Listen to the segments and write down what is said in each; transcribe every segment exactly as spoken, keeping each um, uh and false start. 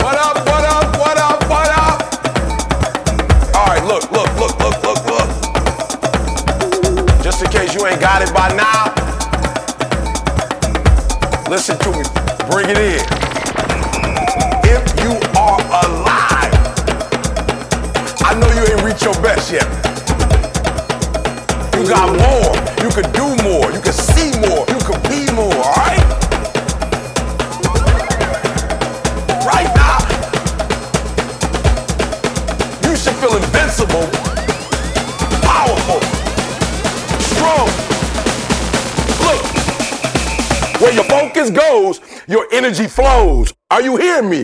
What up, what up, what up, what up? All right, look, look, look, look, look, look. Just in case you ain't got it by now, listen to me, bring it in. If you are alive, I know you ain't reached your best yet. You got more, you could do more, you could see more, you could be more, all right? Right now, you should feel invincible, powerful, strong. Look, where your focus goes, your energy flows. Are you hearing me?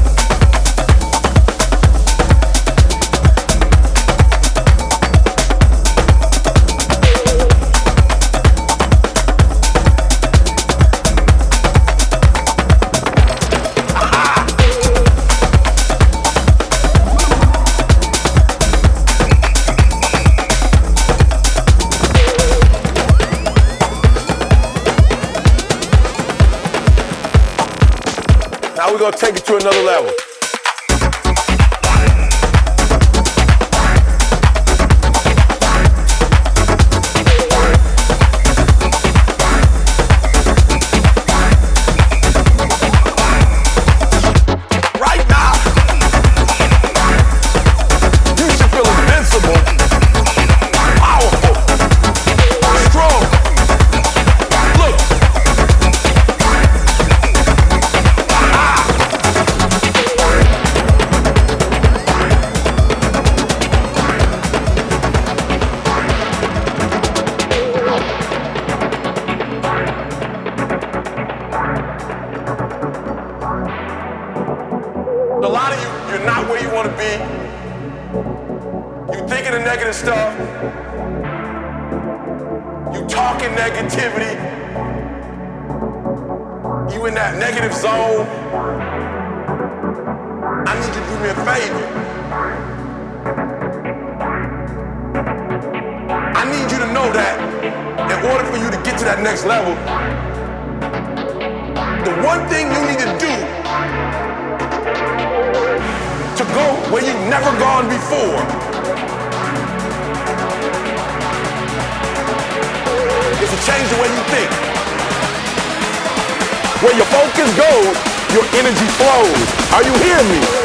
Now we're gonna take it to another level. Right now, you should feel invincible, powerful, strong. Look. A lot of you, you're not where you want to be. You thinking of negative stuff. You talking negativity. You in that negative zone. I need you to do me a favor. I need you to know that in order for you to get to that next level, the one thing you need to do to go where you've never gone before is to change the way you think. Where your focus goes, your energy flows. Are you hearing me?